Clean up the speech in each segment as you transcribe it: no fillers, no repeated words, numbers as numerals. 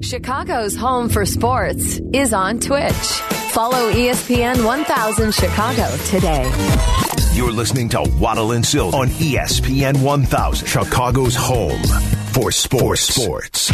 Chicago's home for sports is on Twitch. Follow ESPN 1000 Chicago today. You're listening to Waddle and Silva on ESPN 1000, Chicago's home for sports.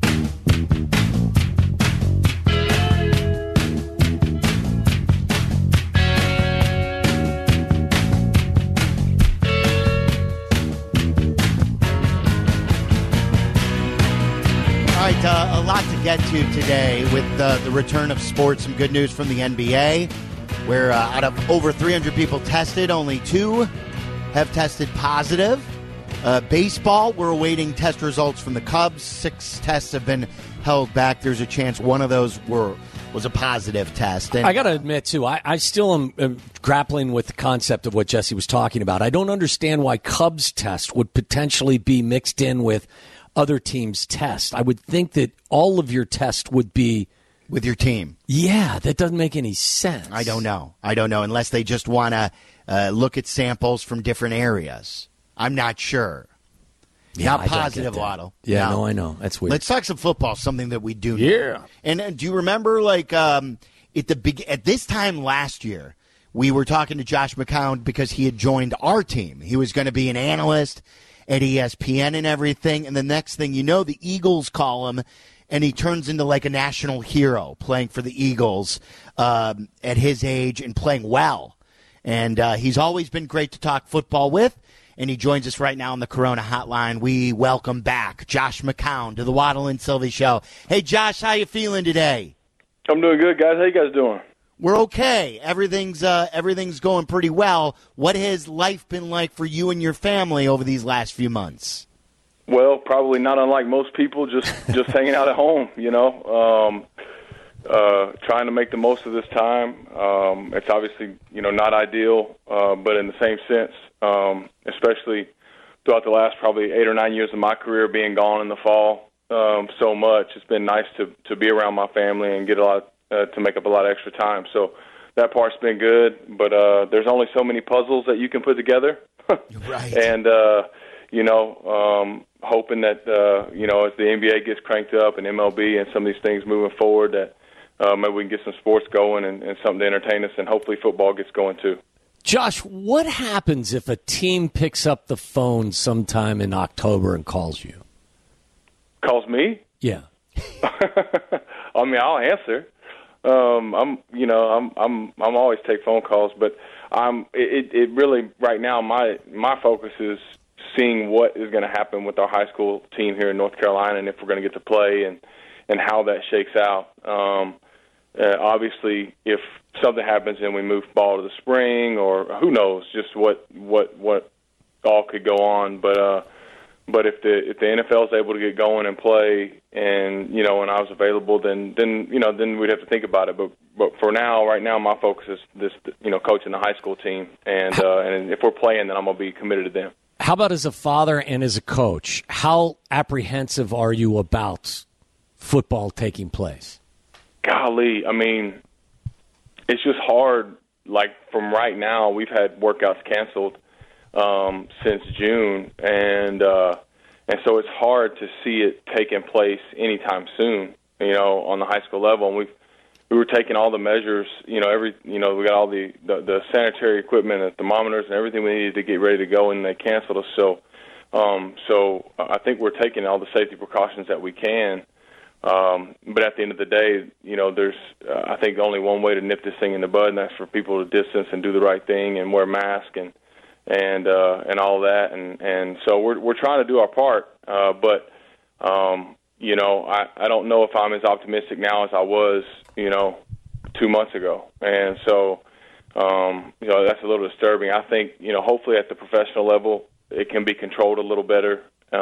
All right, a lot to get to today with the return of sports. Some good news from the NBA, where out of over 300 people tested, only 2 have tested positive. Baseball, we're awaiting test results from the Cubs. 6 tests have been held back. There's a chance one of those was a positive test. And I got to admit, too, I still am grappling with the concept of what Jesse was talking about. I don't understand why Cubs test would potentially be mixed in with other teams' tests. I would think that all of your tests would be with your team. Yeah, that doesn't make any sense. I don't know, unless they just want to look at samples from different areas. I'm not sure. Yeah, Not positive, Waddle. Yeah, no, I know. That's weird. Let's talk some football, something that we do know. Yeah. And do you remember, at this time last year, we were talking to Josh McCown because he had joined our team. He was going to be an analyst at ESPN and everything, and the next thing you know, the Eagles call him, and he turns into like a national hero playing for the Eagles at his age and playing well. And he's always been great to talk football with, and he joins us right now on the Corona Hotline. We welcome back Josh McCown to the Waddle and Sylvie Show. Hey, Josh, how you feeling today? I'm doing good, guys. How you guys doing? We're okay. Everything's going pretty well. What has life been like for you and your family over these last few months? Well, probably not unlike most people, just hanging out at home, trying to make the most of this time. It's obviously, not ideal, but in the same sense, especially throughout the last probably 8 or 9 years of my career being gone in the fall so much, it's been nice to be around my family and get a lot to make up a lot of extra time. So that part's been good, but there's only so many puzzles that you can put together. Right. And, hoping that, as the NBA gets cranked up and MLB and some of these things moving forward, that maybe we can get some sports going and something to entertain us, and hopefully football gets going too. Josh, what happens if a team picks up the phone sometime in October and calls you? Calls me? Yeah. I mean, I'll answer. I'm always take phone calls, but it really right now my focus is seeing what is going to happen with our high school team here in North Carolina, and if we're going to get to play and how that shakes out. Obviously, if something happens and we move ball to the spring, or who knows, just what all could go on, but if the NFL is able to get going and play, and and I was available, then we'd have to think about it. But for now, right now, my focus is this, coaching the high school team, and if we're playing, then I'm gonna be committed to them. How about as a father and as a coach? How apprehensive are you about football taking place? Golly, I mean, it's just hard. Like from right now, we've had workouts canceled since June, and so it's hard to see it taking place anytime soon. On the high school level, and we were taking all the measures. We got all the sanitary equipment, the thermometers, and everything we needed to get ready to go, and they canceled us. So I think we're taking all the safety precautions that we can. But at the end of the day, there's I think only one way to nip this thing in the bud, and that's for people to distance and do the right thing and wear masks and all that, and so we're trying to do our part, but I don't know if I'm as optimistic now as I was 2 months ago, and so that's a little disturbing. I think hopefully at the professional level it can be controlled a little better,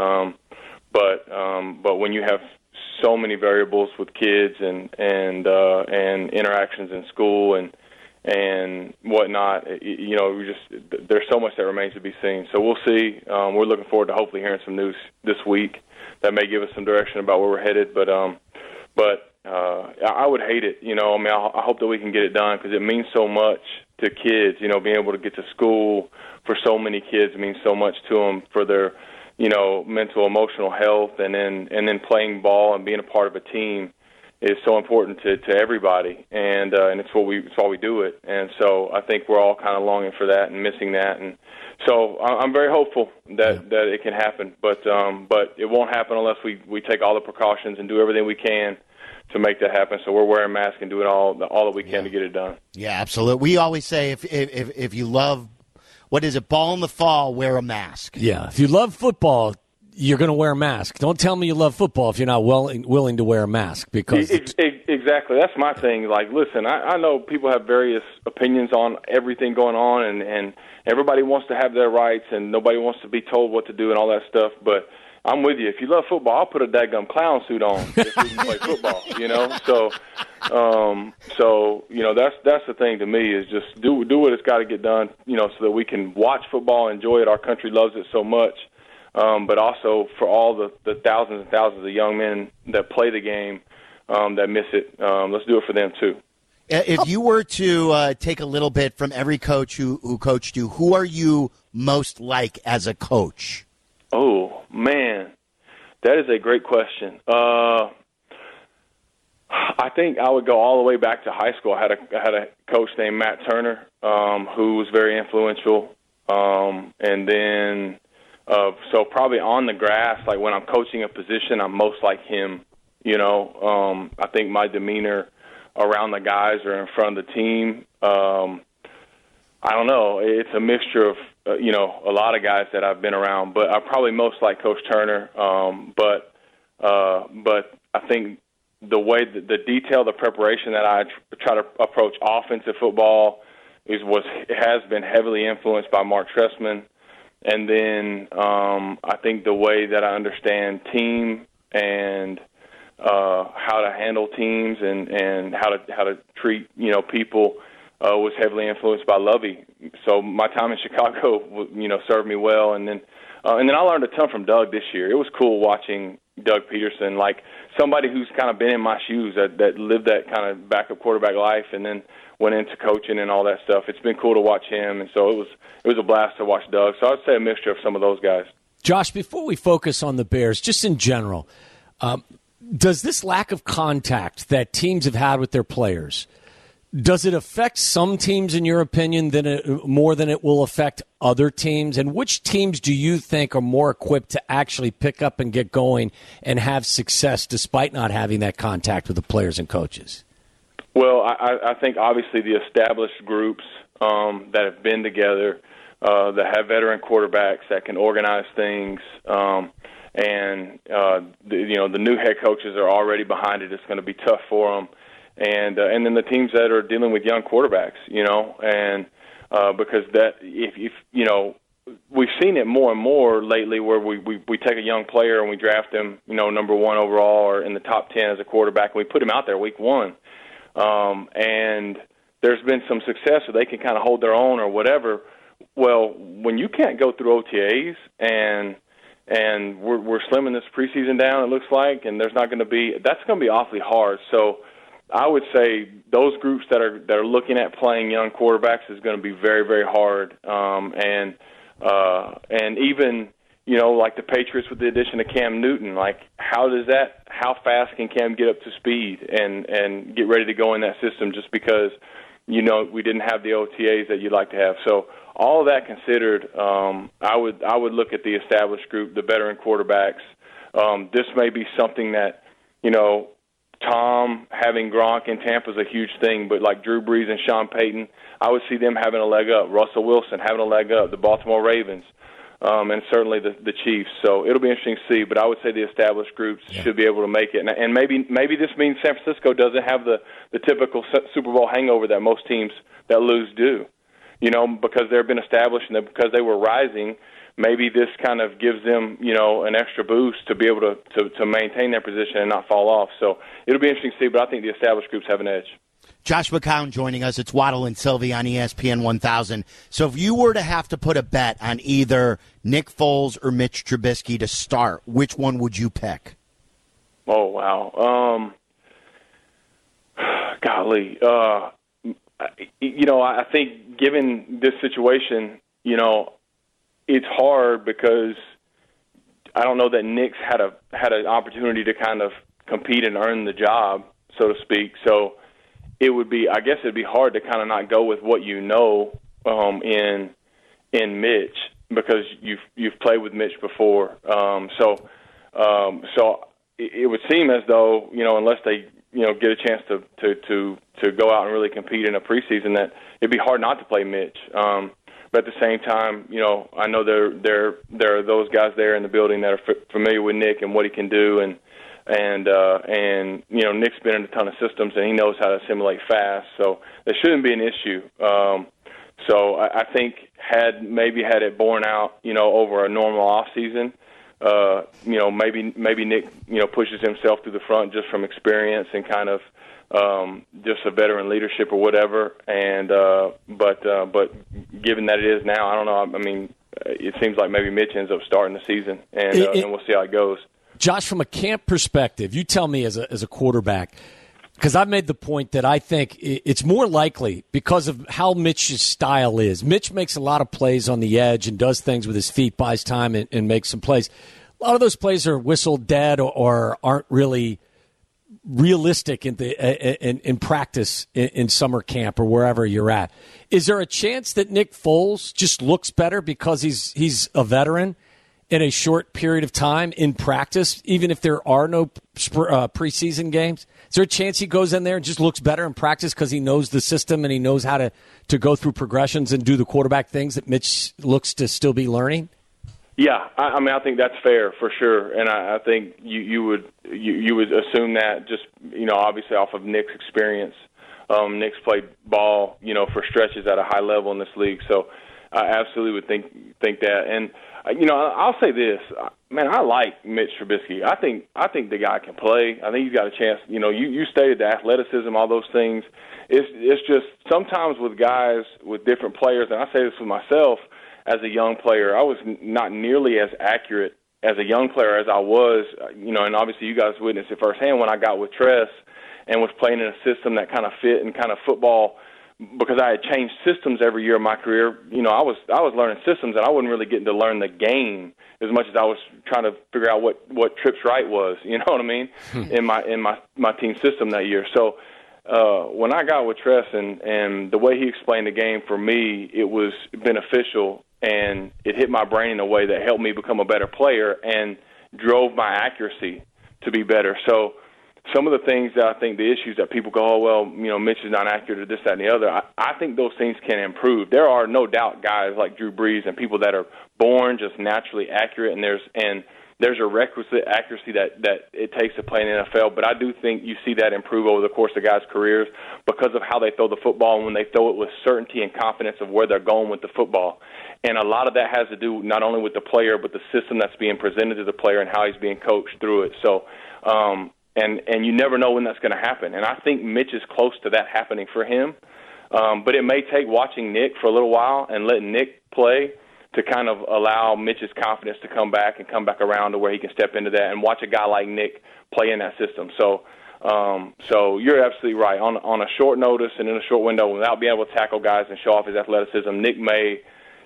but when you have so many variables with kids and interactions in school and whatnot, there's so much that remains to be seen. So we'll see. We're looking forward to hopefully hearing some news this week that may give us some direction about where we're headed. But I would hate it. I hope that we can get it done because it means so much to kids. Being able to get to school for so many kids means so much to them for their mental, emotional health, and then playing ball and being a part of a team is so important to everybody, and it's why we do it. And so I think we're all kind of longing for that and missing that, and so I'm very hopeful that it can happen, but it won't happen unless we take all the precautions and do everything we can to make that happen. So we're wearing masks and doing all that we can to get it done. Yeah, absolutely. We always say if you love, what is it, ball in the fall, wear a mask. Yeah, if you love football, you're going to wear a mask. Don't tell me you love football if you're not willing to wear a mask. Because exactly, that's my thing. Like, listen, I know people have various opinions on everything going on, and everybody wants to have their rights, and nobody wants to be told what to do and all that stuff, but I'm with you. If you love football, I'll put a daggum clown suit on if we can play football, So, that's the thing to me is just do what it's got to get done, so that we can watch football, enjoy it. Our country loves it so much, but also for all the thousands and thousands of young men that play the game that miss it, let's do it for them too. If you were to take a little bit from every coach who coached you, who are you most like as a coach? Oh, man, that is a great question. I think I would go all the way back to high school. I had a coach named Matt Turner, who was very influential. And then, so probably on the grass, like when I'm coaching a position, I'm most like him. I think my demeanor around the guys or in front of the team, I don't know. It's a mixture of, a lot of guys that I've been around, but I probably most like Coach Turner. But I think the way the detail, the preparation that I try to approach offensive football has been heavily influenced by Mark Trestman. And then I think the way that I understand team and how to handle teams and how to treat people was heavily influenced by Lovey. So my time in Chicago, served me well, and then I learned a ton from Doug this year. It was cool watching Doug Peterson, like somebody who's kind of been in my shoes, that lived that kind of backup quarterback life, and then went into coaching and all that stuff. It's been cool to watch him, and so it was a blast to watch Doug. So I'd say a mixture of some of those guys. Josh, before we focus on the Bears, just in general, does this lack of contact that teams have had with their players, does it affect some teams, in your opinion, more than it will affect other teams? And which teams do you think are more equipped to actually pick up and get going and have success despite not having that contact with the players and coaches? Well, I think obviously the established groups that have been together, that have veteran quarterbacks that can organize things, and the new head coaches are already behind it. It's going to be tough for them. And then the teams that are dealing with young quarterbacks, because that if we've seen it more and more lately where we take a young player and we draft him, number 1 overall or in the top 10 as a quarterback, and we put him out there week 1. And there's been some success so they can kind of hold their own or whatever. Well, when you can't go through OTAs and we're slimming this preseason down, it looks like, and that's going to be awfully hard. So I would say those groups that are looking at playing young quarterbacks is going to be very, very hard. And even, like the Patriots with the addition of Cam Newton, like how fast can Cam get up to speed and get ready to go in that system just because, we didn't have the OTAs that you'd like to have. So all of that considered, I would look at the established group, the veteran quarterbacks. This may be something that, Tom having Gronk in Tampa is a huge thing, but like Drew Brees and Sean Payton, I would see them having a leg up. Russell Wilson having a leg up. The Baltimore Ravens, and certainly the Chiefs. So it'll be interesting to see. But I would say the established groups should be able to make it. And maybe this means San Francisco doesn't have the typical Super Bowl hangover that most teams that lose do. Because they've been established and because they were rising. Maybe this kind of gives them, an extra boost to be able to maintain their position and not fall off. So it'll be interesting to see, but I think the established groups have an edge. Josh McCown joining us. It's Waddle and Sylvie on ESPN 1000. So if you were to have to put a bet on either Nick Foles or Mitch Trubisky to start, which one would you pick? Oh, wow. Golly. I think given this situation, it's hard because I don't know that Nick's had an opportunity to kind of compete and earn the job, so to speak. So it'd be hard to kind of not go with what you know in Mitch, because you've played with Mitch before. So it would seem as though, unless they get a chance to go out and really compete in a preseason, that it'd be hard not to play Mitch. But at the same time, I know there are those guys there in the building that are familiar with Nick and what he can do, and Nick's been in a ton of systems and he knows how to assimilate fast, so there shouldn't be an issue. So I think had it borne out, over a normal off season, maybe Nick, pushes himself to the front just from experience and kind of just a veteran leadership or whatever. And but given that it is now, I don't know. I mean, it seems like maybe Mitch ends up starting the season, and we'll see how it goes. Josh, from a camp perspective, you tell me as a quarterback, because I've made the point that I think it's more likely because of how Mitch's style is. Mitch makes a lot of plays on the edge and does things with his feet, buys time, and makes some plays. A lot of those plays are whistled dead or aren't really realistic in practice in summer camp or wherever you're at. Is there a chance that Nick Foles just looks better because he's a veteran in a short period of time in practice, even if there are no preseason games? Is there a chance he goes in there and just looks better in practice because he knows the system and he knows how to go through progressions and do the quarterback things that Mitch looks to still be learning? Yeah, I mean, I think that's fair for sure, and I think you would assume that just obviously off of Nick's experience. Nick's played ball for stretches at a high level in this league, so I absolutely would think that. And I'll say this, man, I like Mitch Trubisky. I think the guy can play. I think he's got a chance. You stated the athleticism, all those things. It's just sometimes with guys, with different players, and I say this with myself. As a young player, I was not nearly as accurate as a young player as I was, and obviously you guys witnessed it firsthand when I got with Tress and was playing in a system that kind of fit and kind of football, because I had changed systems every year of my career. I was learning systems, and I wasn't really getting to learn the game as much as I was trying to figure out what trips right was, you know what I mean, in my team system that year. So when I got with Tress and the way he explained the game, for me, it was beneficial. And it hit my brain in a way that helped me become a better player and drove my accuracy to be better. So some of the things that I think the issues that people go, oh, well, Mitch is not accurate or this, that, and the other, I think those things can improve. There are no doubt guys like Drew Brees and people that are born just naturally accurate, and there's a requisite accuracy that it takes to play in the NFL. But I do think you see that improve over the course of guys' careers because of how they throw the football and when they throw it with certainty and confidence of where they're going with the football. And a lot of that has to do not only with the player, but the system that's being presented to the player and how he's being coached through it. So, and you never know when that's going to happen. And I think Mitch is close to that happening for him. But it may take watching Nick for a little while and letting Nick play to kind of allow Mitch's confidence to come back around to where he can step into that and watch a guy like Nick play in that system. So you're absolutely right. On a short notice and in a short window, without being able to tackle guys and show off his athleticism, Nick may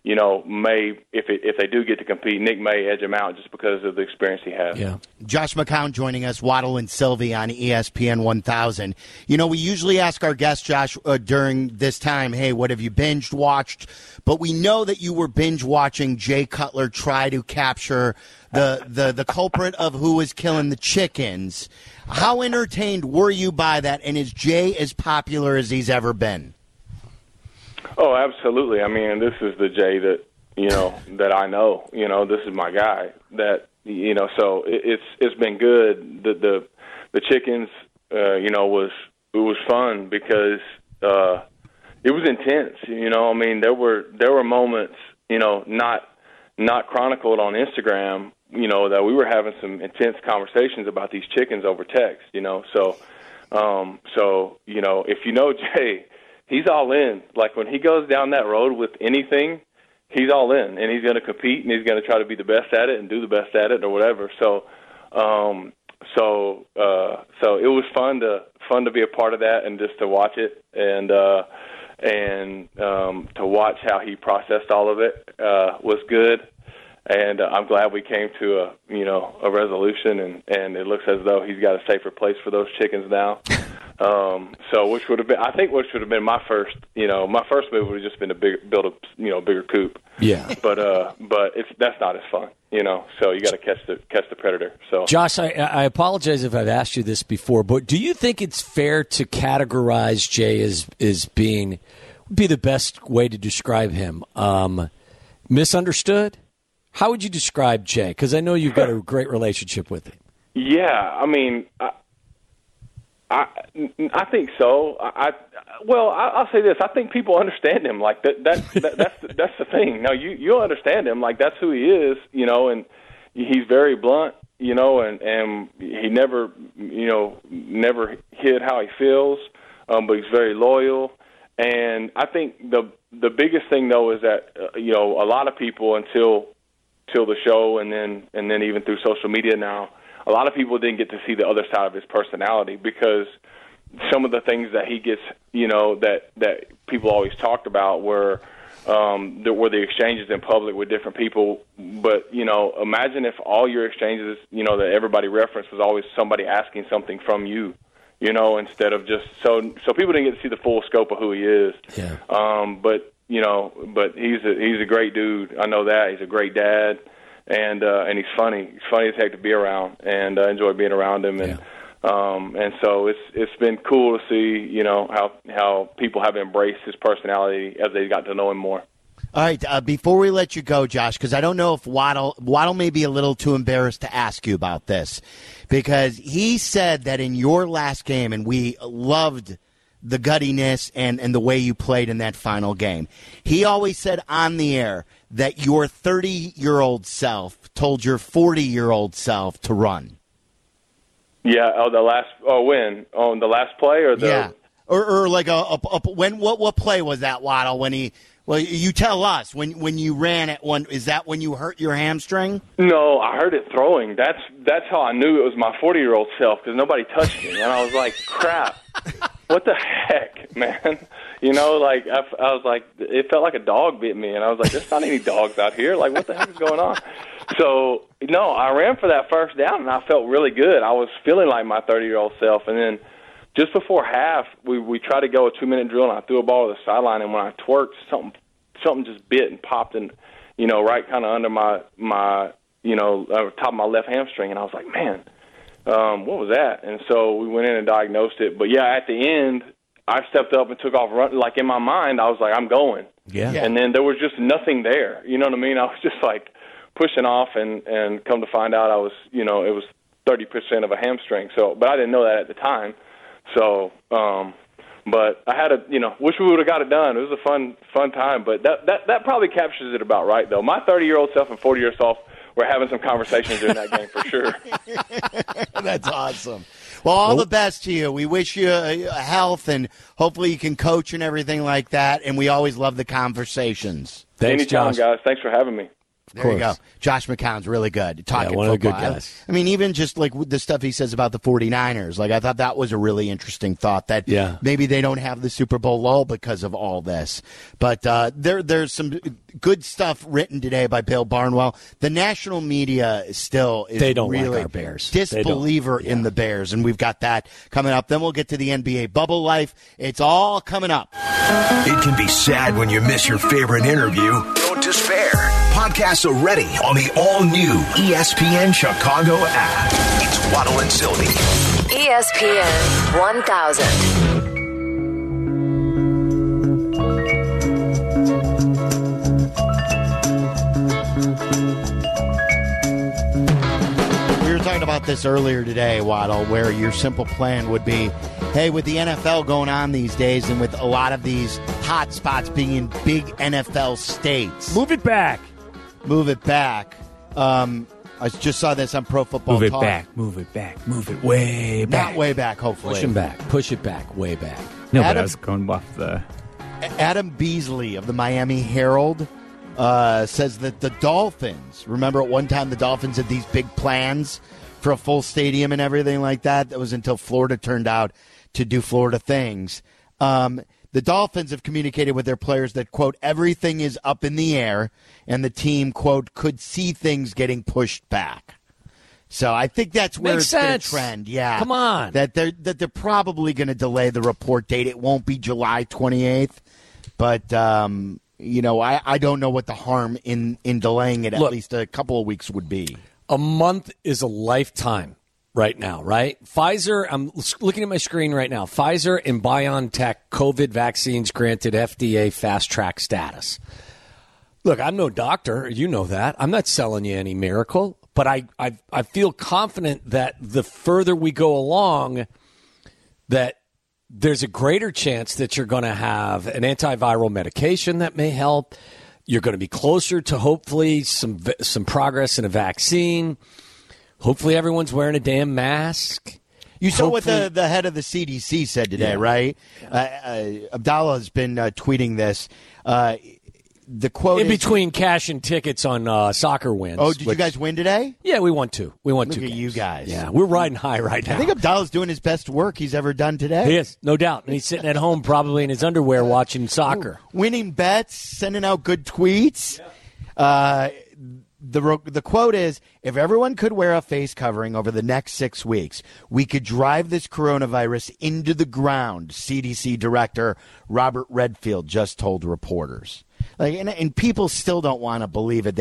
if they do get to compete, Nick may edge him out just because of the experience he has. Yeah. Josh McCown joining us, Waddle and Sylvie on ESPN 1000. We usually ask our guests, Josh, during this time, hey, what have you binge watched? But we know that you were binge watching Jay Cutler try to capture the culprit of who was killing the chickens. How entertained were you by that, and is Jay as popular as he's ever been? Oh, absolutely. I mean, this is the Jay that, that I know. This is my guy that, so it's been good. The chickens, it was fun because it was intense. I mean, there were moments, not chronicled on Instagram, that we were having some intense conversations about these chickens over text, So if you know Jay, he's all in. Like when he goes down that road with anything, he's all in, and he's going to compete, and he's going to try to be the best at it and do the best at it or whatever. So it was fun to be a part of that and just to watch it and to watch how he processed all of it was good. And I'm glad we came to a resolution, and it looks as though he's got a safer place for those chickens now. So which would have been my first move would have just been to build a bigger coop. Yeah. But that's not as fun, So you got to catch the predator. So Josh, I apologize if I've asked you this before, but do you think it's fair to categorize Jay as being would be the best way to describe him? Misunderstood? How would you describe Jay? Because I know you've got a great relationship with him. Yeah, I mean, I think so. I'll say this: I think people understand him. Like that's the thing. No, you'll understand him. Like that's who he is, and he's very blunt, and he never hid how he feels, but he's very loyal. And I think the biggest thing though is that a lot of people until the show and then even through social media now, a lot of people didn't get to see the other side of his personality because some of the things that he gets, that people always talked about were the exchanges in public with different people. But, imagine if all your exchanges, that everybody referenced was always somebody asking something from you, instead of just so people didn't get to see the full scope of who he is. Yeah. But he's a great dude. I know that. He's a great dad. And he's funny. He's funny as heck to be around, and I enjoy being around him. And so it's been cool to see how people have embraced his personality as they got to know him more. All right, before we let you go, Josh, because I don't know if Waddle may be a little too embarrassed to ask you about this, because he said that in your last game, and we loved the guttiness and the way you played in that final game. He always said on the air that your 30-year-old self told your 40-year-old self to run. Yeah, when? On the last play or the... Yeah, or like what play was that, Waddle, when he... Well, you tell us, when you ran at one, is that when you hurt your hamstring? No, I heard it throwing. That's how I knew it was my 40-year-old self, because nobody touched me. And I was like, crap, what the heck, man? I was like, it felt like a dog bit me. And I was like, there's not any dogs out here. Like, what the heck is going on? So, no, I ran for that first down, and I felt really good. I was feeling like my 30-year-old self. And then just before half, we tried to go a 2-minute drill, and I threw a ball to the sideline, and when I twerked, something just bit and popped in, right kind of under my top of my left hamstring, and I was like, man, what was that? And so we went in and diagnosed it. But, yeah, at the end, I stepped up and took off running. Like, in my mind, I was like, I'm going. Yeah. And then there was just nothing there. You know what I mean? I was just, like, pushing off, and come to find out I was, it was 30% of a hamstring. So, but I didn't know that at the time. So, but I had wish we would have got it done. It was a fun time. But that probably captures it about right, though. My 30-year-old self and 40-year-old self were having some conversations during that game for sure. That's awesome. Well, all the best to you. We wish you health, and hopefully you can coach and everything like that. And we always love the conversations. Thanks, Anytime, Josh. guys. Thanks for having me. There you go. Josh McCown's really good. Talking one football. of the good guys. I mean, even just like the stuff he says about the 49ers, like I thought that was a really interesting thought that maybe they don't have the Super Bowl lull because of all this. But there's some good stuff written today by Bill Barnwell. The national media still is they don't really like our Bears. Disbeliever in the Bears, and we've got that coming up. Then we'll get to the NBA bubble life. It's all coming up. It can be sad when you miss your favorite interview. Don't despair. Podcasts are ready on the all-new ESPN Chicago app. It's Waddle and Sylvie. ESPN 1000. Talking about this earlier today, Waddle, where your simple plan would be, hey, with the NFL going on these days and with a lot of these hot spots being in big NFL states. Move it back. Move it back. I just saw this on Pro Football Move it Talk. back. Move it back. Move it way back. Not way back, hopefully. Push him back. Push it back. Way back. No, but I was going off the... Adam Beasley of the Miami Herald says that the Dolphins, remember at one time the Dolphins had these big plans for a full stadium and everything like that. That was until Florida turned out to do Florida things. The Dolphins have communicated with their players that, quote, everything is up in the air, and the team, quote, could see things getting pushed back. So I think that's where it's going to trend. Yeah, come on. That they're probably going to delay the report date. It won't be July 28th, but I don't know what the harm in delaying it at least a couple of weeks would be. A month is a lifetime right now, right? Pfizer, I'm looking at my screen right now. Pfizer and BioNTech COVID vaccines granted FDA fast track status. Look, I'm no doctor. You know that. I'm not selling you any miracle. But I feel confident that the further we go along, that there's a greater chance that you're going to have an antiviral medication that may help. You're going to be closer to hopefully some progress in a vaccine. Hopefully everyone's wearing a damn mask. You saw what the head of the CDC said today, right? Abdallah has been tweeting this. The quote in between cash and tickets on soccer wins. Oh, did you guys win today? Yeah, we won two. We won Look two at games. you guys. Yeah, we're riding high right now. I think Abdallah's doing his best work he's ever done today. He is, no doubt. And he's sitting at home probably in his underwear watching soccer. Winning bets, sending out good tweets. Yeah. The quote is, if everyone could wear a face covering over the next 6 weeks, we could drive this coronavirus into the ground, CDC Director Robert Redfield just told reporters. And people still don't want to believe it.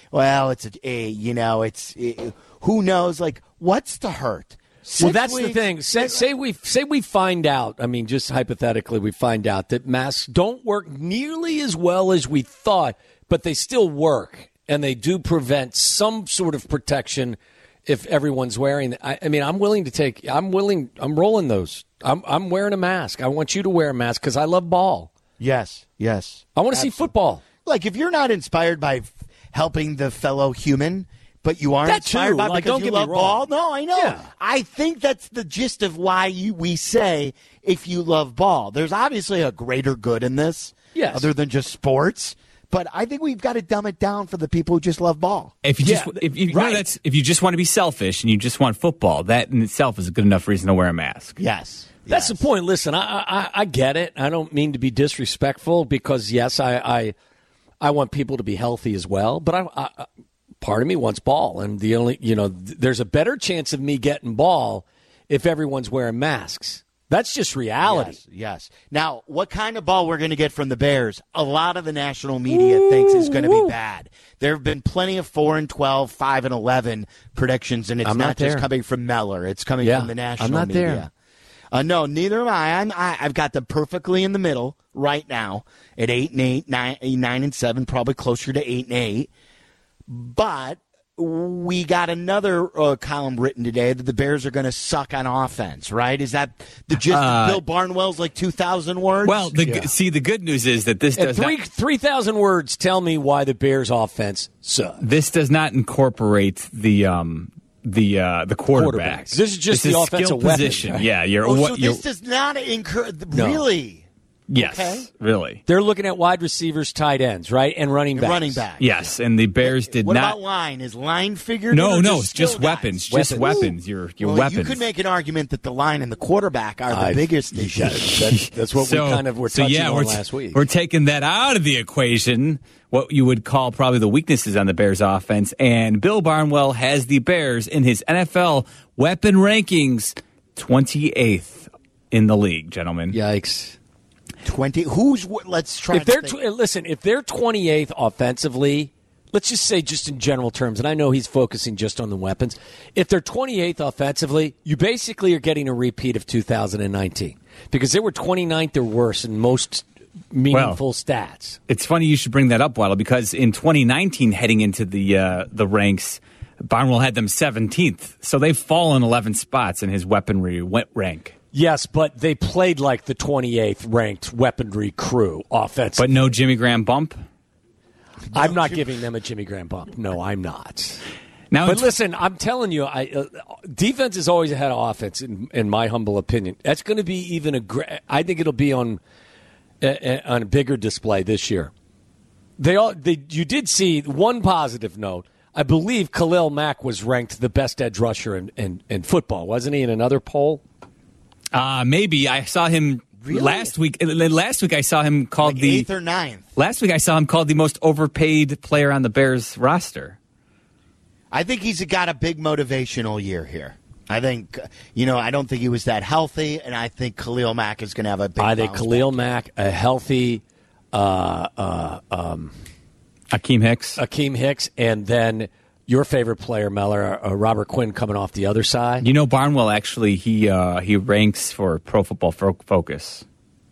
Who knows? What's the hurt? 6 Well, that's weeks? the thing. Say we find out. I mean, just hypothetically, we find out that masks don't work nearly as well as we thought, but they still work. And they do prevent some sort of protection if everyone's wearing. I mean, I'm rolling those. I'm wearing a mask. I want you to wear a mask because I love ball. Yes. I want to see football. If you're not inspired by helping the fellow human, but you are inspired by because you love ball. No, I know. Yeah. I think that's the gist of why we say if you love ball. There's obviously a greater good in this, other than just sports. But I think we've got to dumb it down for the people who just love ball. If you just want to be selfish and you just want football, that in itself is a good enough reason to wear a mask. Yes. That's the point. Listen, I get it. I don't mean to be disrespectful because, yes, I want people to be healthy as well. But I part of me wants ball. And there's a better chance of me getting ball if everyone's wearing masks. That's just reality. Yes. Now, what kind of ball we're going to get from the Bears, a lot of the national media thinks is going to be bad. There have been plenty of 4-12, 5-11 predictions, and it's not just coming from Meller. It's coming from the national media. No, neither am I. I've got them perfectly in the middle right now at 8-8, 9-7, probably closer to 8-8. But we got another column written today that the Bears are going to suck on offense, right? Is that the gist of Bill Barnwell's 2,000 words? Well, the good news is that this does 3,000 words tell me why the Bears offense sucks. This does not incorporate the quarterbacks. This is just the offensive position. Weapon, right? Yeah, this does not encourage really. Yes, really. They're looking at wide receivers, tight ends, right, and running backs. Yes, and the Bears did what not. What about line? Is line figured? No, it's just weapons. Just weapons. Your weapons. You could make an argument that the line and the quarterback are the biggest issue. That's what we kind of were touching on last week. We're taking that out of the equation. What you would call probably the weaknesses on the Bears offense, and Bill Barnwell has the Bears in his NFL weapon rankings 28th in the league, gentlemen. Yikes. 20. Let's try. If they're if they're 28th offensively, let's just say just in general terms, and I know he's focusing just on the weapons. If they're 28th offensively, you basically are getting a repeat of 2019 because they were 29th or worse in most meaningful stats. It's funny you should bring that up, Waddle, because in 2019, heading into the ranks, Barnwell had them 17th, so they've fallen 11 spots in his weaponry rank. Yes, but they played like the 28th ranked weaponry crew offense. But no Jimmy Graham bump? I'm not giving them a Jimmy Graham bump. No, I'm not. But listen, I'm telling you, defense is always ahead of offense, in my humble opinion. That's going to be I think it'll be on a bigger display this year. You did see one positive note. I believe Khalil Mack was ranked the best edge rusher in football, wasn't he, in another poll? Maybe. I saw him Really? Last week I saw him called like the 8th or 9th. Last week I saw him called the most overpaid player on the Bears roster. I think he's got a big motivational year here. I think, I don't think he was that healthy, and I think Khalil Mack is going to have a big I think Khalil Mack, a healthy Akeem Hicks, and then your favorite player, Meller, Robert Quinn, coming off the other side. Barnwell actually he ranks for Pro Football Focus.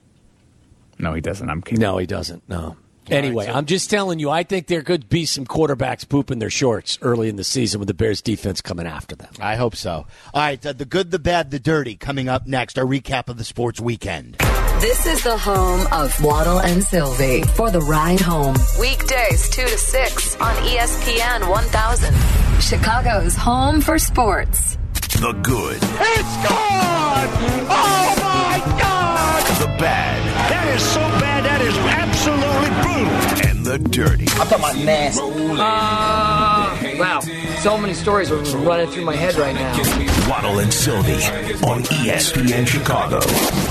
No, he doesn't. I'm kidding. No, he doesn't. No. Anyway, I'm just telling you, I think there could be some quarterbacks pooping their shorts early in the season with the Bears defense coming after them. I hope so. All right, the good, the bad, the dirty coming up next. Our recap of the sports weekend. This is the home of Waddle and Sylvie for the ride home. Weekdays 2 to 6 on ESPN 1000. Chicago's home for sports. The good. It's gone! Oh, my God! The bad. That is so bad, that is absolutely brutal. And the dirty. I'm talking about nasty. Wow. So many stories are running through my head right now. Waddle and Sylvie on ESPN Chicago.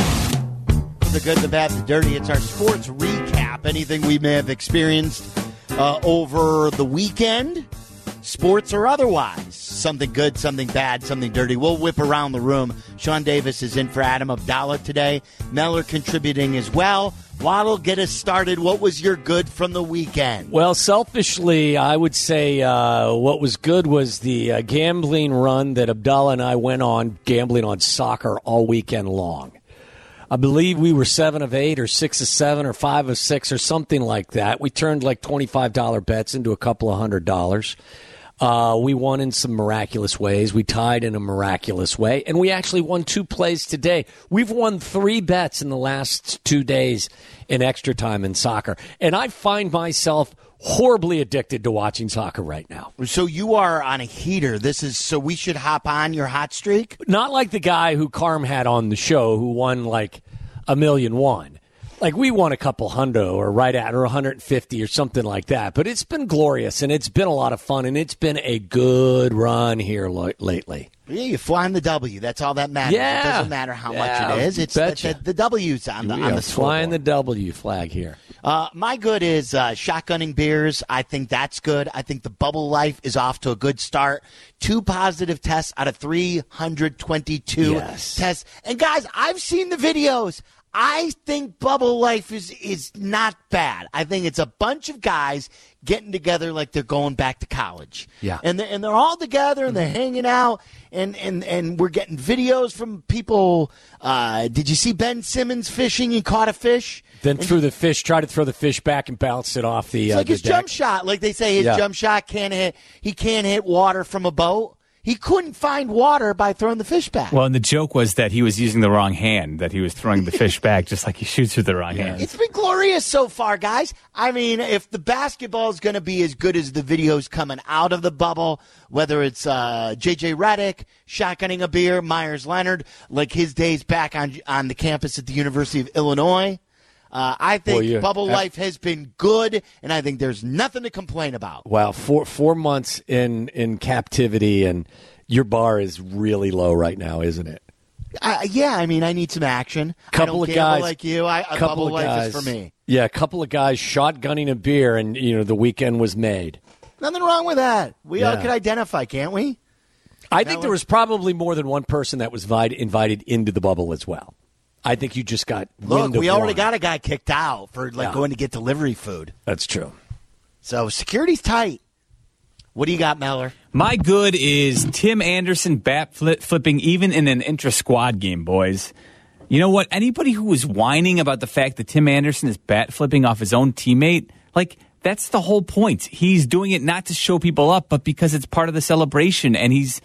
The good, the bad, the dirty. It's our sports recap. Anything we may have experienced over the weekend, sports or otherwise. Something good, something bad, something dirty. We'll whip around the room. Sean Davis is in for Adam Abdallah today. Meller contributing as well. Waddle, get us started. What was your good from the weekend? Well, selfishly, I would say what was good was the gambling run that Abdallah and I went on, gambling on soccer all weekend long. I believe we were 7 of 8 or 6 of 7 or 5 of 6 or something like that. We turned like $25 bets into a couple of $100. We won in some miraculous ways. We tied in a miraculous way. And we actually won 2 plays today. We've won 3 bets in the last 2 days in extra time in soccer. And I find myself horribly addicted to watching soccer right now. So you are on a heater. So we should hop on your hot streak? Not like the guy who Carm had on the show who won like $1,000,001. Like, we won a couple hundo or right at or 150 or something like that. But it's been glorious, and it's been a lot of fun, and it's been a good run here lately. Yeah, you flying the W. That's all that matters. Yeah. It doesn't matter how much it is. It's the W's on the flying scoreboard. the W flag here. My good is shotgunning beers. I think that's good. I think the bubble life is off to a good start. 2 positive tests out of 322 tests. And guys, I've seen the videos. I think bubble life is not bad. I think it's a bunch of guys getting together like they're going back to college. Yeah. And they're all together and they're hanging out and we're getting videos from people. Did you see Ben Simmons fishing? He caught a fish. Then tried to throw the fish back and bounced it off the It's like his deck. jump shot. Like they say, his jump shot he can't hit water from a boat. He couldn't find water by throwing the fish back. Well, and the joke was that he was using the wrong hand, that he was throwing the fish back just like he shoots with the wrong hand. It's been glorious so far, guys. I mean, if the basketball is going to be as good as the videos coming out of the bubble, whether it's J.J. Redick, shotgunning a beer, Myers Leonard, like his days back on the campus at the University of Illinois, I think bubble life has been good, and I think there's nothing to complain about. Wow, 4 months in captivity, and your bar is really low right now, isn't it? Yeah, I mean, I need some action. Couple I don't of gamble guys like you. Bubble life is for me. Yeah, a couple of guys shotgunning a beer, and the weekend was made. Nothing wrong with that. We all could identify, can't we? I think there was probably more than one person that was invited into the bubble as well. I think you just got Look, we already got a guy kicked out for going to get delivery food. That's true. So security's tight. What do you got, Meller? My good is Tim Anderson bat flipping even in an intra-squad game, boys. You know what? Anybody who was whining about the fact that Tim Anderson is bat flipping off his own teammate, that's the whole point. He's doing it not to show people up, but because it's part of the celebration, and he's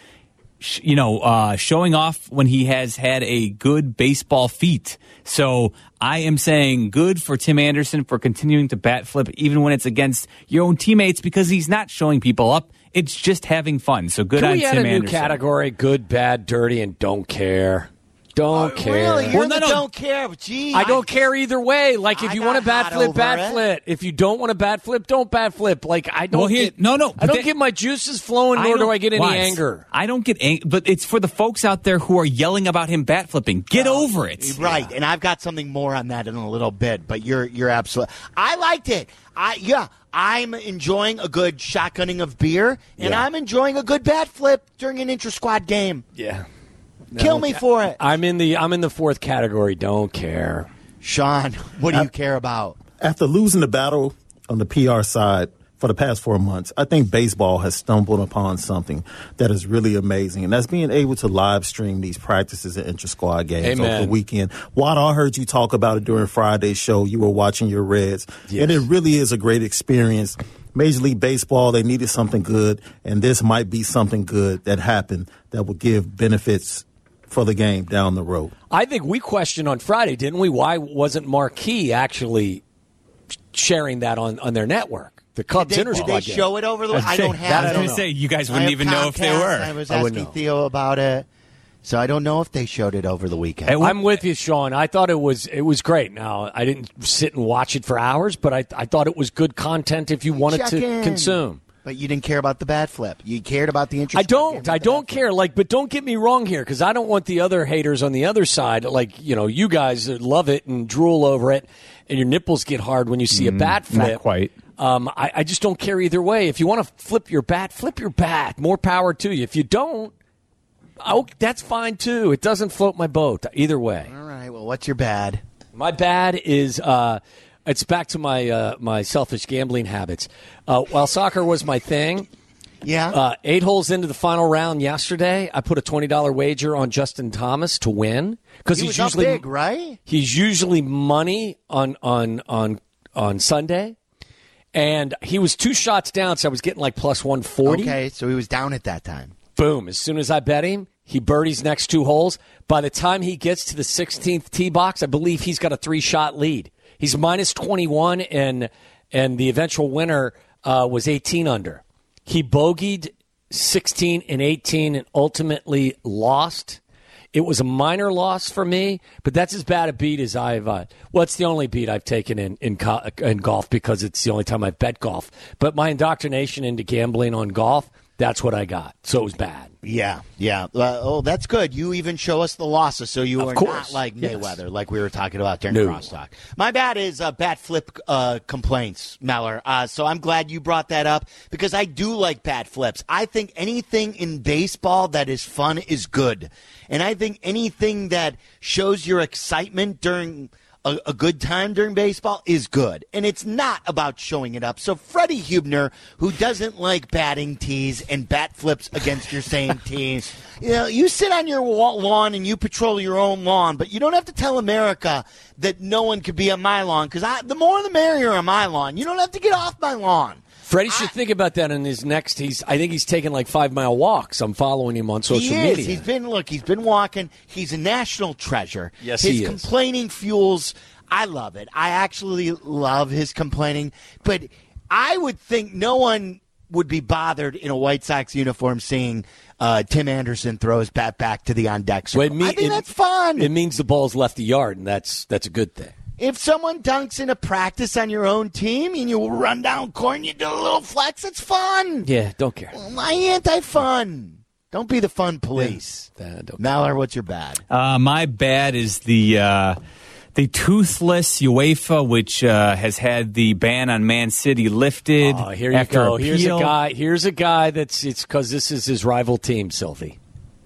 showing off when he has had a good baseball feat. So I am saying good for Tim Anderson for continuing to bat flip even when it's against your own teammates, because he's not showing people up. It's just having fun. So good on Tim Anderson. Can we add a new category, good, bad, dirty, and don't care? Don't care. Really? You're Well, the don't care. Gee, I don't care either way. Like, if I you got want to bat hot flip, over bat it. flip. If you don't want to bat flip, don't bat flip. Like, I don't get, I don't get my juices flowing, nor do I get any anger. I don't get angry, but it's for the folks out there who are yelling about him bat flipping. Get over it. Right, and I've got something more on that in a little bit, but you're absolutely. I liked it. I'm enjoying a good shotgunning of beer, and I'm enjoying a good bat flip during an intra-squad game. Yeah. Kill me for it. I'm in the fourth category. Don't care. Sean, what do you care about? After losing the battle on the PR side for the past 4 months, I think baseball has stumbled upon something that is really amazing, and that's being able to live stream these practices and intra-squad games over the weekend. Waddle, I heard you talk about it during Friday's show. You were watching your Reds, and it really is a great experience. Major League Baseball, they needed something good, and this might be something good that happened that will give benefits for the game down the road. I think we questioned on Friday, didn't we? Why wasn't Marquee actually sharing that on their network? The Cubs Did they show it over the? I don't have. I was going to say you guys wouldn't even know if they were. I was asking Theo about it, so I don't know if they showed it over the weekend. I'm with you, Sean. I thought it was great. Now, I didn't sit and watch it for hours, but I thought it was good content if you wanted to consume. But you didn't care about the bat flip. You cared about the interest. I don't care. Like, but don't get me wrong here, because I don't want the other haters on the other side. Like, you guys love it and drool over it, and your nipples get hard when you see a bat flip. Not quite. I just don't care either way. If you want to flip your bat. More power to you. If you don't, that's fine too. It doesn't float my boat either way. All right. Well, what's your bad? My bad is. It's back to my selfish gambling habits. While soccer was my thing, 8 holes into the final round yesterday, I put a $20 wager on Justin Thomas to win because he's usually big, right? He's usually money on Sunday, and he was 2 shots down, so I was getting like plus 140. Okay, so he was down at that time. Boom! As soon as I bet him, he birdies next 2 holes. By the time he gets to the 16th tee box, I believe he's got a 3-shot lead. He's minus 21, and the eventual winner was 18 under. He bogeyed 16 and 18 and ultimately lost. It was a minor loss for me, but that's as bad a beat as I've it's the only beat I've taken in golf because it's the only time I've bet golf. But my indoctrination into gambling on golf, that's what I got. So it was bad. Yeah. That's good. You even show us the losses, so you are not like Mayweather, like we were talking about during Crosstalk. My bad is bat flip complaints, Meller. So I'm glad you brought that up because I do like bat flips. I think anything in baseball that is fun is good. And I think anything that shows your excitement during a good time during baseball is good. And it's not about showing it up. So Freddie Hubner, who doesn't like batting tees and bat flips against your same team, you sit on your lawn and you patrol your own lawn, but you don't have to tell America that no one could be on my lawn because the more the merrier on my lawn. You don't have to get off my lawn. Freddie should think about that in his next. I think he's taking like 5-mile walks. I'm following him on social media. He's been walking. He's a national treasure. Yes, he is. His complaining fuels. I love it. I actually love his complaining. But I would think no one would be bothered in a White Sox uniform seeing Tim Anderson throw his bat back to the on-deck circle. I think that's fun. It means the ball's left the yard, and that's a good thing. If someone dunks in a practice on your own team and you run down court and you do a little flex, it's fun. Yeah, don't care. My anti-fun. Don't be the fun police. Maller, what's your bad? My bad is the toothless UEFA, which has had the ban on Man City lifted. Oh, here you after go. Appeal. Here's a guy it's because this is his rival team, Sylvie.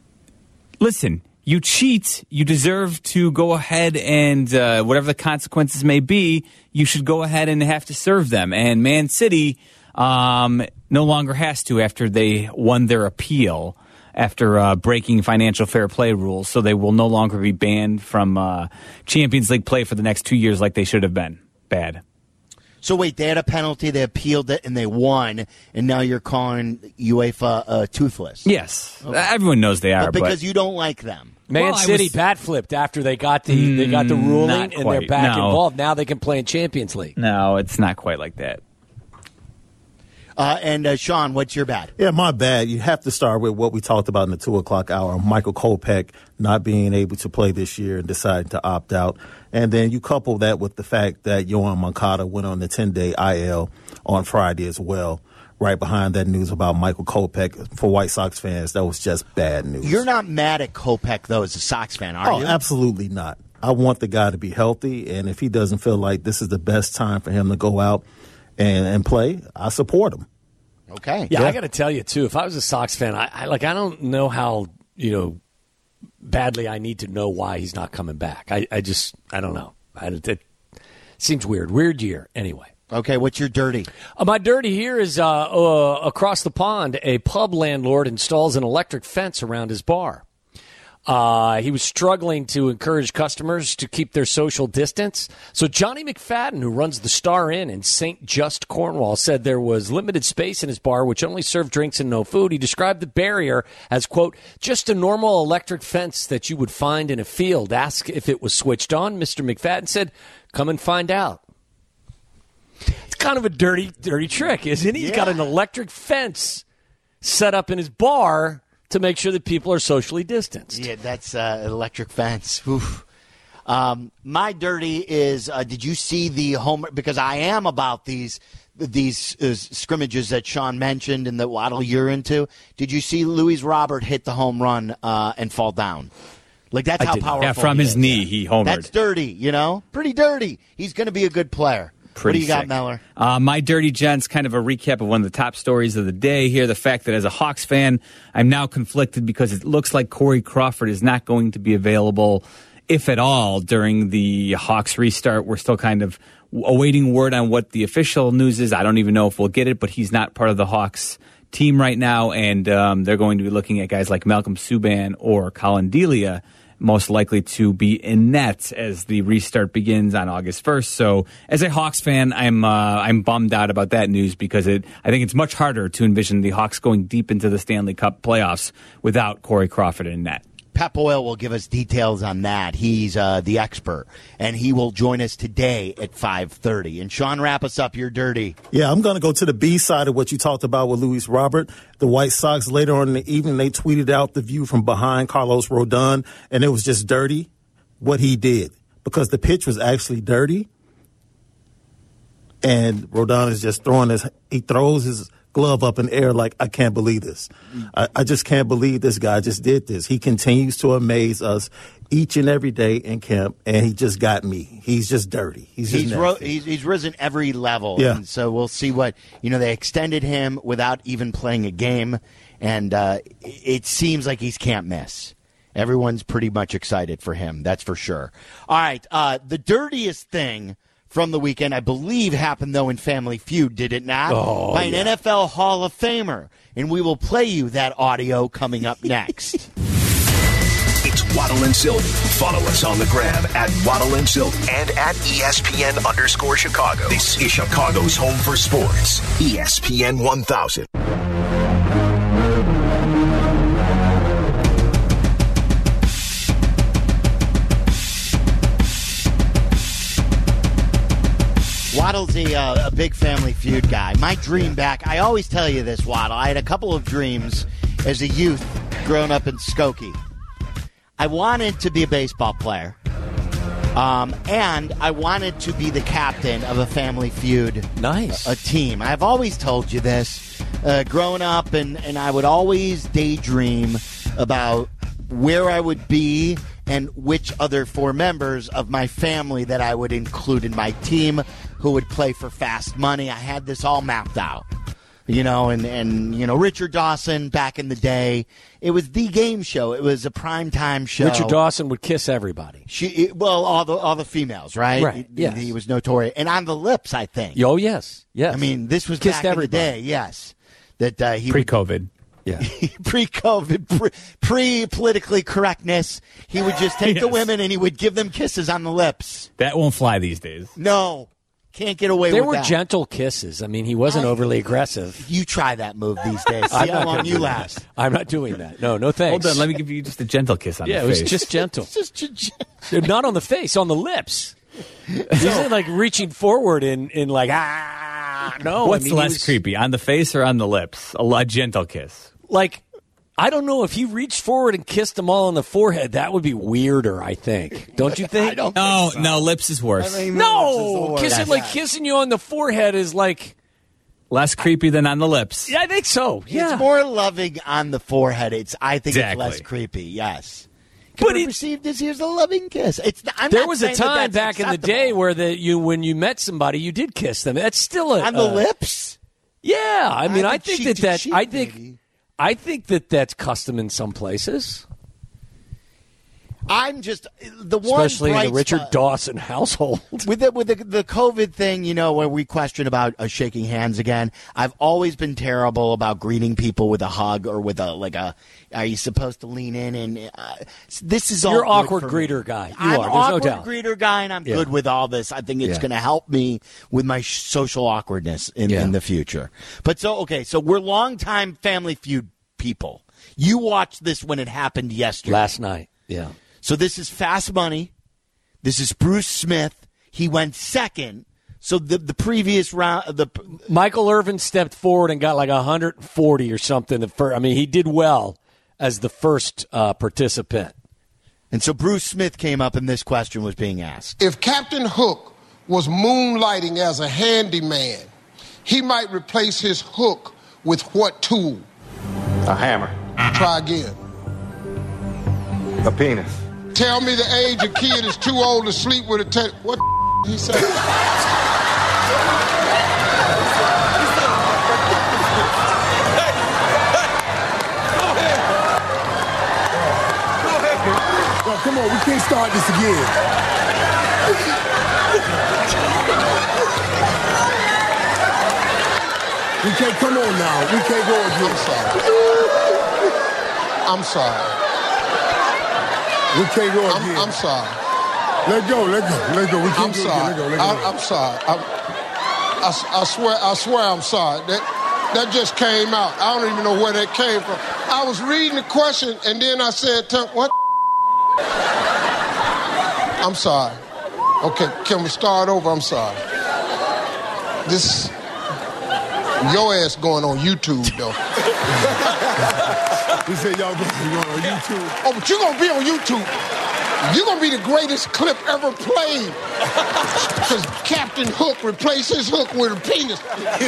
Listen. You cheat, you deserve to go ahead and, whatever the consequences may be, you should go ahead and have to serve them. And Man City no longer has to after they won their appeal after breaking financial fair play rules. So they will no longer be banned from Champions League play for the next 2 years like they should have been. Bad. So wait, they had a penalty, they appealed it, and they won, and now you're calling UEFA toothless? Yes. Okay. Everyone knows they are. But because you don't like them. Man City bat flipped after they got the ruling, and they're back involved. Now they can play in Champions League. No, it's not quite like that. And Sean, what's your bad? Yeah, my bad. You have to start with what we talked about in the 2 o'clock hour. Michael Kopech not being able to play this year and deciding to opt out. And then you couple that with the fact that Yohan Moncada went on the 10-day IL on Friday as well. Right behind that news about Michael Kopech. For White Sox fans, that was just bad news. You're not mad at Kopech, though, as a Sox fan, are you? Oh, absolutely not. I want the guy to be healthy, and if he doesn't feel like this is the best time for him to go out and play, I support him. Okay. Yeah, I got to tell you, too, if I was a Sox fan, I don't know how, badly I need to know why he's not coming back. I don't know. It seems weird. Weird year, anyway. Okay, what's your dirty? My dirty here is across the pond, a pub landlord installs an electric fence around his bar. He was struggling to encourage customers to keep their social distance. So Johnny McFadden, who runs the Star Inn in St. Just, Cornwall, said there was limited space in his bar, which only served drinks and no food. He described the barrier as, quote, just a normal electric fence that you would find in a field. Asked if it was switched on, Mr. McFadden said, come and find out. It's kind of a dirty trick, isn't he? He's got an electric fence set up in his bar to make sure that people are socially distanced. Yeah, that's an electric fence. Oof. My dirty is, did you see the home? Because I am about these scrimmages that Sean mentioned and that Waddle you're into. Did you see Luis Robert hit the home run and fall down? Like, that's how powerful. Yeah, from his knee, he homered. That's dirty, pretty dirty. He's going to be a good player. What do you got, Meller? My dirty gents, kind of a recap of one of the top stories of the day here. The fact that as a Hawks fan, I'm now conflicted because it looks like Corey Crawford is not going to be available, if at all, during the Hawks restart. We're still kind of awaiting word on what the official news is. I don't even know if we'll get it, but he's not part of the Hawks team right now, and they're going to be looking at guys like Malcolm Subban or Colin Delia, most likely to be in net as the restart begins on August 1st. So as a Hawks fan, I'm bummed out about that news because I think it's much harder to envision the Hawks going deep into the Stanley Cup playoffs without Corey Crawford in net. Pep Boyle will give us details on that. He's the expert, and he will join us today at 5:30. And Sean, wrap us up. You're dirty. Yeah, I'm going to go to the B side of what you talked about with Luis Robert. The White Sox, later on in the evening, they tweeted out the view from behind Carlos Rodon, and it was just dirty what he did because the pitch was actually dirty, and Rodon is just he throws his glove up in the air like, I can't believe this. I just can't believe this guy just did this. He continues to amaze us each and every day in camp, and he just got me. He's just dirty. He's risen every level. Yeah. And so we'll see what, they extended him without even playing a game, and it seems like he's can't miss. Everyone's pretty much excited for him, that's for sure. All right, the dirtiest thing from the weekend, I believe, happened, though, in Family Feud, did it not? Oh, by an NFL Hall of Famer. And we will play you that audio coming up next. It's Waddle and Sylvie. Follow us on the gram at Waddle and Sylvie and at ESPN_Chicago. This is Chicago's home for sports. ESPN 1000. Waddle's a big Family Feud guy. My dream back, I always tell you this, Waddle. I had a couple of dreams as a youth growing up in Skokie. I wanted to be a baseball player, and I wanted to be the captain of a Family Feud a team. I've always told you this growing up, and I would always daydream about where I would be and which other four members of my family that I would include in my team who would play for fast money. I had this all mapped out, and Richard Dawson back in the day, it was the game show. It was a primetime show. Richard Dawson would kiss everybody. All the females, right? Right, yes. He was notorious. And on the lips, I think. Oh, yes. I mean, this was kissed back everybody. in the day, yes. That he Pre-COVID. Yeah. Pre-COVID, pre-politically correctness, he would just take the women and he would give them kisses on the lips. That won't fly these days. No. Can't get away with that. There were gentle kisses. I mean, he wasn't overly aggressive. You try that move these days. See how long you last. I'm not doing that. No thanks. Hold on, let me give you just a gentle kiss on the face. Yeah, it was just gentle. Not on the face, on the lips. He wasn't like reaching forward in like, not know. What's I mean, less creepy, on the face or on the lips? A gentle kiss. Like, I don't know if he reached forward and kissed them all on the forehead. That would be weirder, I think. Don't you think? No, lips is worse. Kissing you on the forehead is like less creepy than on the lips. Yeah, I think so. Yeah. It's more loving on the forehead. I think Exactly. it's less creepy. Yes. But it's perceived as here's a loving kiss. There was a time back in the day where when you met somebody, you did kiss them. That's still on the lips. Yeah, I mean, I think that cheek, I think that that's custom in some places. I'm just the one, especially in the Richard Dawson household. With the COVID thing, where we question about shaking hands again. I've always been terrible about greeting people with a hug or with are you supposed to lean in? And this is all. You're awkward greeter guy. I'm an awkward greeter guy, and I'm good with all this. I think it's going to help me with my social awkwardness in the future. But so we're longtime Family Feud people. You watched this when it happened yesterday, last night. Yeah. So this is Fast Money. This is Bruce Smith. He went second. So the previous round, Michael Irvin stepped forward and got like 140 or something. He did well as the first participant. And so Bruce Smith came up, and this question was being asked. If Captain Hook was moonlighting as a handyman, he might replace his hook with what tool? A hammer. Try again. A penis. Tell me the age a kid is too old to sleep with a what he said? Oh, come on, we can't start this again. We can't, come on now. We can't go again. I'm sorry. We can't go again. I'm sorry. Let go. We can't I'm sorry. Let go. I'm sorry. I swear I'm sorry. That just came out. I don't even know where that came from. I was reading the question, and then I said, what? I'm sorry. Okay, can we start over? I'm sorry. Your ass going on YouTube, though. We said y'all going on YouTube. Oh, but you're going to be on YouTube. You're going to be the greatest clip ever played. Because Captain Hook replaced his hook with a penis.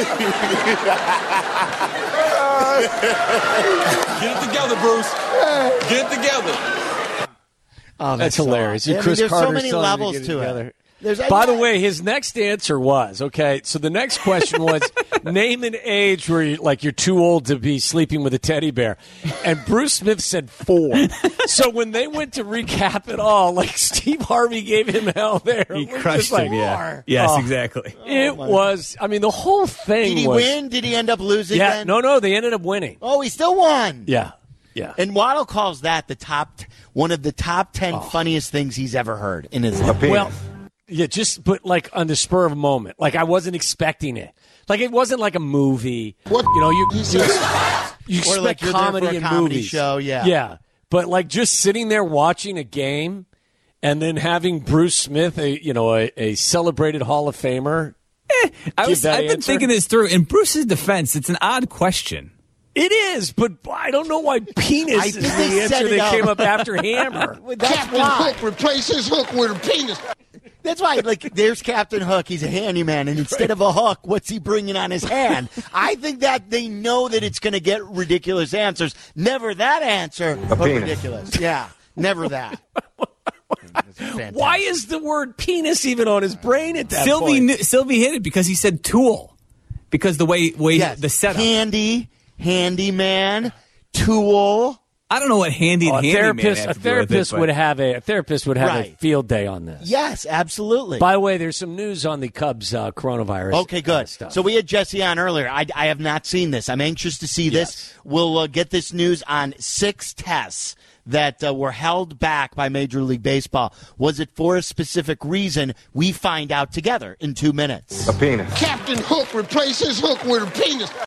Get it together, Bruce. Get it together. Oh, that's hilarious. Chris there's Carter's so many telling levels you to to it. By the way, his next answer was, so the next question was, name an age where you're too old to be sleeping with a teddy bear. And Bruce Smith said 4. So when they went to recap it all, Steve Harvey gave him hell there. He crushed him, yeah. Yes, exactly. It was, the whole thing Did he win? Did he end up losing then? No, they ended up winning. Oh, he still won. Yeah. Yeah. And Waddle calls that one of the top 10 funniest things he's ever heard in his life. Well, yeah, but on the spur of a moment. I wasn't expecting it. It wasn't like a movie. What? You expect comedy in movies. Show, yeah. Yeah. But just sitting there watching a game and then having Bruce Smith, a celebrated Hall of Famer. I've been thinking this through. In Bruce's defense, it's an odd question. It is, but I don't know why penis is the answer that came up after hammer. Captain Hook replaced his hook with a penis. That's why, there's Captain Hook. He's a handyman, and instead of a hook, what's he bringing on his hand? I think that they know that it's going to get ridiculous answers. Never that answer, but ridiculous. Yeah, never that. Why is the word penis even on his brain at that point? Sylvie hit it because he said tool. Because the way the setup. Handyman, tool. I don't know what handy and handyman a therapist would have a field day on this. Yes, absolutely. By the way, there's some news on the Cubs coronavirus. Okay, good. So we had Jesse on earlier. I have not seen this. I'm anxious to see this. We'll get this news on 6 tests that were held back by Major League Baseball. Was it for a specific reason? We find out together in 2 minutes. A penis. Captain Hook replaced his hook with a penis.